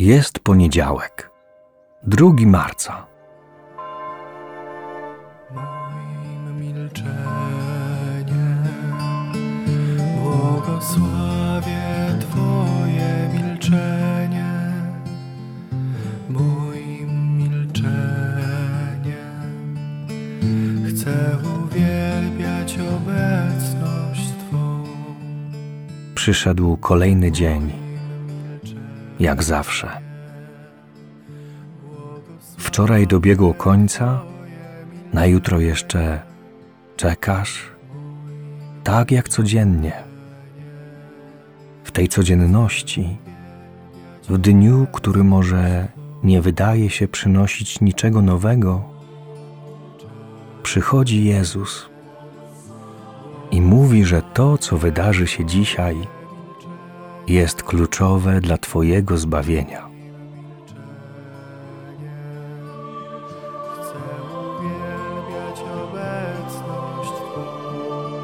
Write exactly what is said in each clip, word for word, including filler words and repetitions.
Jest poniedziałek, drugiego marca. Moim milczeniem błogosławię Twoje milczenie. Moim milczeniem chcę uwielbiać obecność Twą. Przyszedł kolejny dzień, jak zawsze. Wczoraj dobiegło końca, na jutro jeszcze czekasz, tak jak codziennie. W tej codzienności, w dniu, który może nie wydaje się przynosić niczego nowego, przychodzi Jezus i mówi, że to, co wydarzy się dzisiaj, jest kluczowe dla Twojego zbawienia. Chcę uwielbiać obecność Twą.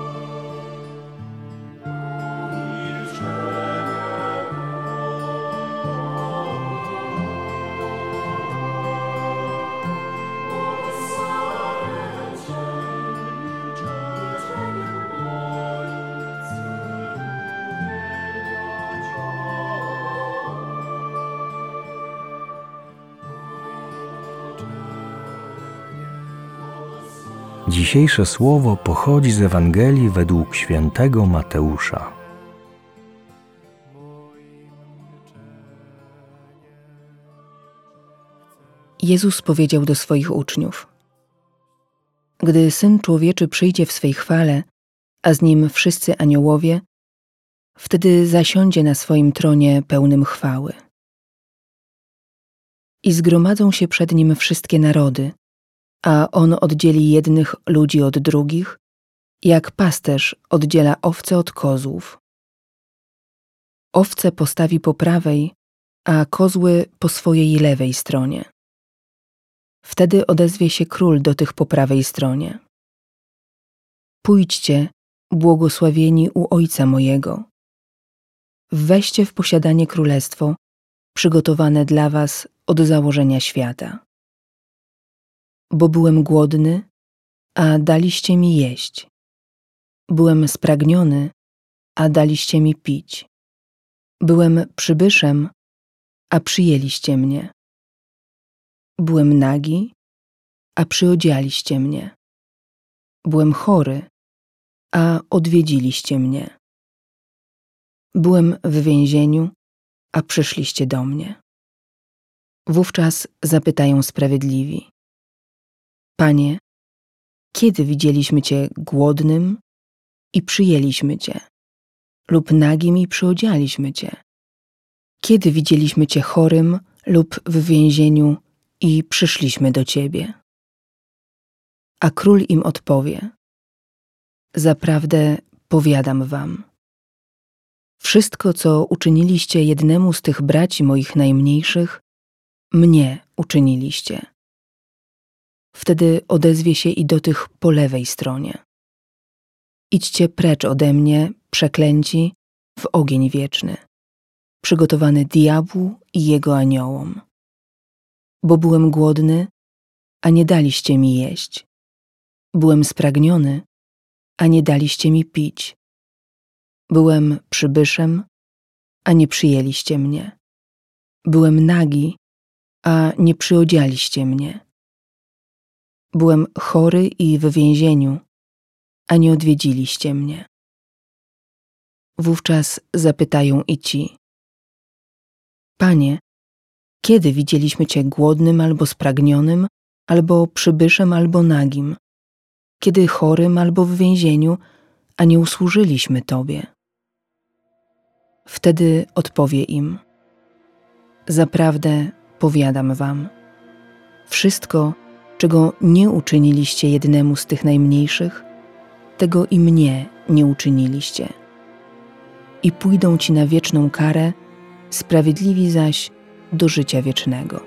Dzisiejsze słowo pochodzi z Ewangelii według świętego Mateusza. Jezus powiedział do swoich uczniów: Gdy Syn Człowieczy przyjdzie w swej chwale, a z Nim wszyscy aniołowie, wtedy zasiądzie na swoim tronie pełnym chwały. I zgromadzą się przed Nim wszystkie narody, a On oddzieli jednych ludzi od drugich, jak pasterz oddziela owce od kozłów. Owce postawi po prawej, a kozły po swojej lewej stronie. Wtedy odezwie się król do tych po prawej stronie: Pójdźcie, błogosławieni u Ojca mojego. Weźcie w posiadanie królestwo, przygotowane dla was od założenia świata. Bo byłem głodny, a daliście mi jeść. Byłem spragniony, a daliście mi pić. Byłem przybyszem, a przyjęliście mnie. Byłem nagi, a przyodzialiście mnie. Byłem chory, a odwiedziliście mnie. Byłem w więzieniu, a przyszliście do mnie. Wówczas zapytają sprawiedliwi: Panie, kiedy widzieliśmy Cię głodnym i przyjęliśmy Cię, lub nagim i przyodzialiśmy Cię? Kiedy widzieliśmy Cię chorym lub w więzieniu i przyszliśmy do Ciebie? A król im odpowie: Zaprawdę powiadam wam, wszystko, co uczyniliście jednemu z tych braci moich najmniejszych, mnie uczyniliście. Wtedy odezwie się i do tych po lewej stronie: Idźcie precz ode mnie, przeklęci, w ogień wieczny, przygotowany diabłu i jego aniołom. Bo byłem głodny, a nie daliście mi jeść. Byłem spragniony, a nie daliście mi pić. Byłem przybyszem, a nie przyjęliście mnie. Byłem nagi, a nie przyodzialiście mnie. Byłem chory i w więzieniu, a nie odwiedziliście mnie. Wówczas zapytają i ci: Panie, kiedy widzieliśmy Cię głodnym albo spragnionym, albo przybyszem, albo nagim? Kiedy chorym albo w więzieniu, a nie usłużyliśmy Tobie? Wtedy odpowie im: Zaprawdę powiadam wam, wszystko, czego nie uczyniliście jednemu z tych najmniejszych, tego i mnie nie uczyniliście. I pójdą ci na wieczną karę, sprawiedliwi zaś do życia wiecznego.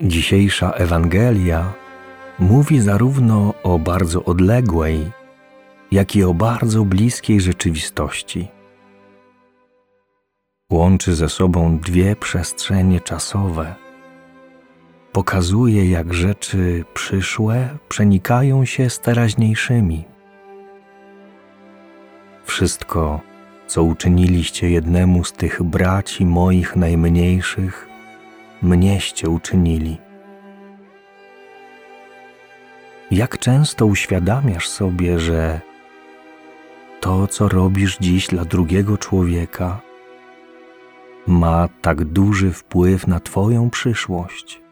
Dzisiejsza Ewangelia mówi zarówno o bardzo odległej, jak i o bardzo bliskiej rzeczywistości. Łączy ze sobą dwie przestrzenie czasowe. Pokazuje, jak rzeczy przyszłe przenikają się z teraźniejszymi. Wszystko, co uczyniliście jednemu z tych braci moich najmniejszych, mnieście uczynili. Jak często uświadamiasz sobie, że to, co robisz dziś dla drugiego człowieka, ma tak duży wpływ na Twoją przyszłość?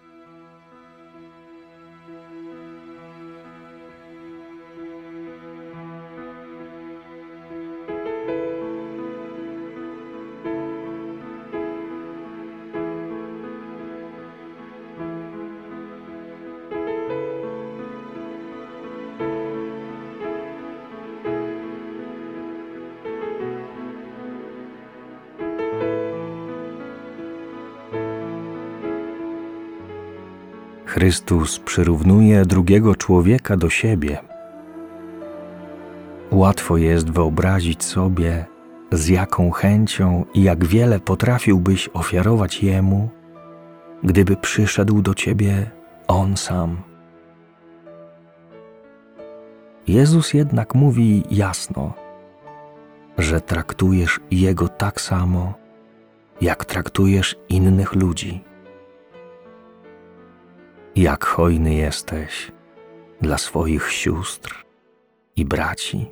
Chrystus przyrównuje drugiego człowieka do siebie. Łatwo jest wyobrazić sobie, z jaką chęcią i jak wiele potrafiłbyś ofiarować Jemu, gdyby przyszedł do Ciebie On sam. Jezus jednak mówi jasno, że traktujesz Jego tak samo, jak traktujesz innych ludzi. Jak hojny jesteś dla swoich sióstr i braci.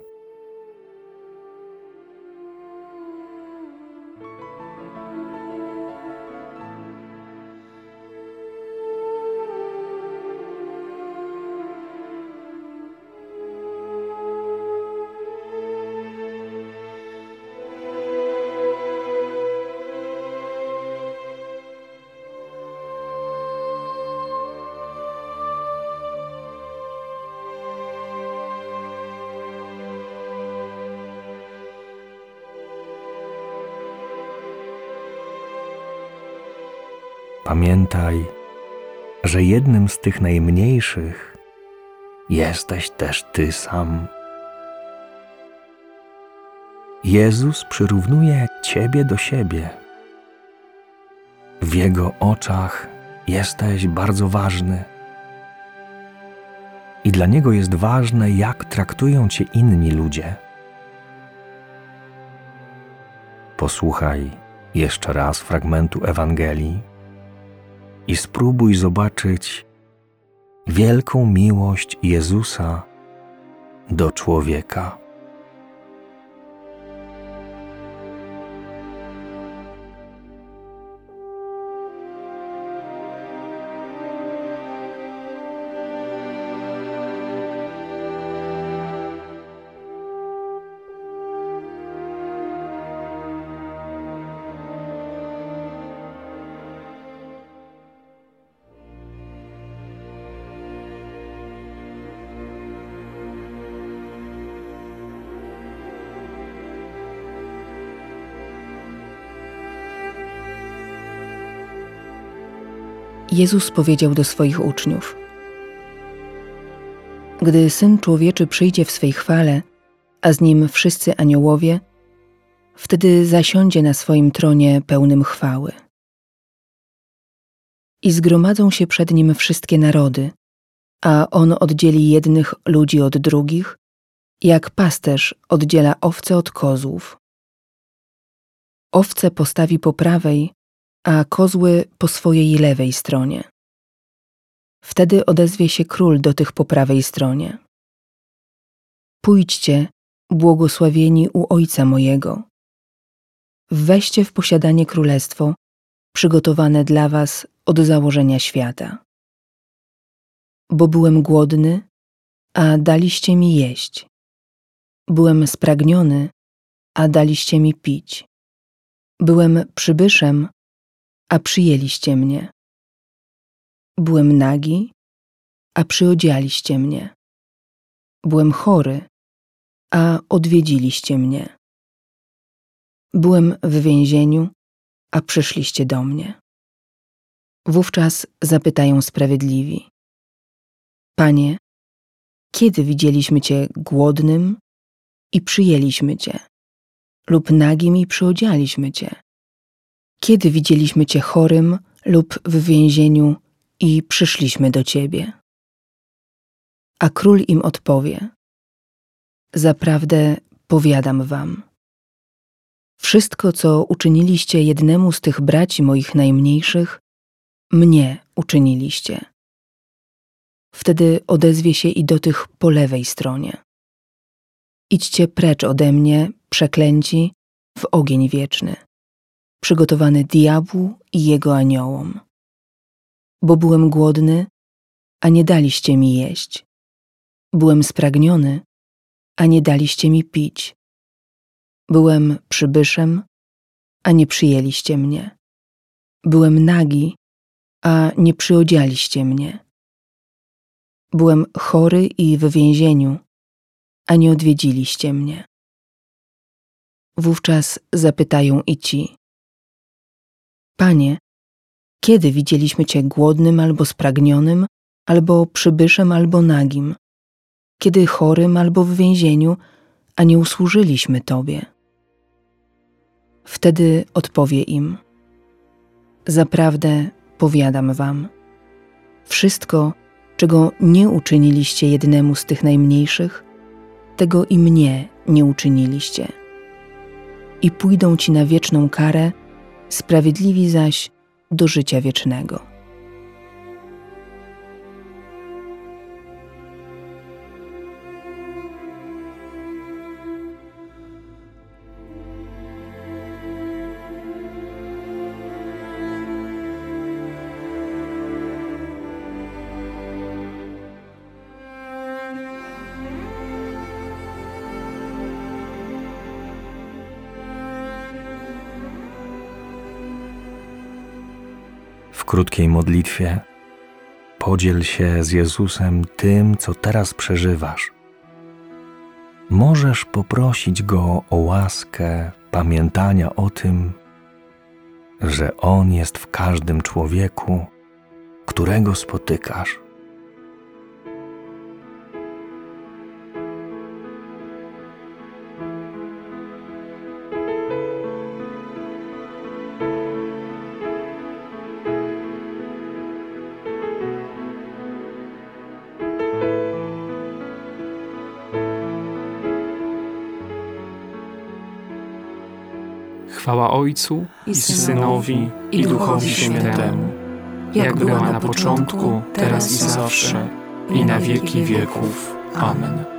Pamiętaj, że jednym z tych najmniejszych jesteś też Ty sam. Jezus przyrównuje Ciebie do siebie. W Jego oczach jesteś bardzo ważny. I dla Niego jest ważne, jak traktują Cię inni ludzie. Posłuchaj jeszcze raz fragmentu Ewangelii i spróbuj zobaczyć wielką miłość Jezusa do człowieka. Jezus powiedział do swoich uczniów: Gdy Syn Człowieczy przyjdzie w swej chwale, a z Nim wszyscy aniołowie, wtedy zasiądzie na swoim tronie pełnym chwały. I zgromadzą się przed Nim wszystkie narody, a On oddzieli jednych ludzi od drugich, jak pasterz oddziela owce od kozłów. Owce postawi po prawej, a kozły po swojej lewej stronie. Wtedy odezwie się król do tych po prawej stronie: Pójdźcie, błogosławieni u Ojca mojego. Weźcie w posiadanie królestwo, przygotowane dla was od założenia świata. Bo byłem głodny, a daliście mi jeść. Byłem spragniony, a daliście mi pić. Byłem przybyszem, a przyjęliście mnie. Byłem nagi, a przyodzialiście mnie. Byłem chory, a odwiedziliście mnie. Byłem w więzieniu, a przyszliście do mnie. Wówczas zapytają sprawiedliwi: Panie, kiedy widzieliśmy Cię głodnym i przyjęliśmy Cię, lub nagim i przyodzialiśmy Cię? Kiedy widzieliśmy Cię chorym lub w więzieniu i przyszliśmy do Ciebie? A król im odpowie: Zaprawdę powiadam wam, wszystko, co uczyniliście jednemu z tych braci moich najmniejszych, mnie uczyniliście. Wtedy odezwie się i do tych po lewej stronie: Idźcie precz ode mnie, przeklęci, w ogień wieczny, przygotowany diabłu i jego aniołom. Bo byłem głodny, a nie daliście mi jeść. Byłem spragniony, a nie daliście mi pić. Byłem przybyszem, a nie przyjęliście mnie. Byłem nagi, a nie przyodzialiście mnie. Byłem chory i w więzieniu, a nie odwiedziliście mnie. Wówczas zapytają i ci: Panie, kiedy widzieliśmy Cię głodnym albo spragnionym, albo przybyszem, albo nagim? Kiedy chorym albo w więzieniu, a nie usłużyliśmy Tobie? Wtedy odpowie im: Zaprawdę powiadam wam, wszystko, czego nie uczyniliście jednemu z tych najmniejszych, tego i mnie nie uczyniliście. I pójdą ci na wieczną karę, sprawiedliwi zaś do życia wiecznego. W krótkiej modlitwie podziel się z Jezusem tym, co teraz przeżywasz. Możesz poprosić Go o łaskę pamiętania o tym, że On jest w każdym człowieku, którego spotykasz. Chwała Ojcu i Synowi, i Duchowi Świętemu, jak była na początku, teraz i zawsze, i na wieki wieków. Amen.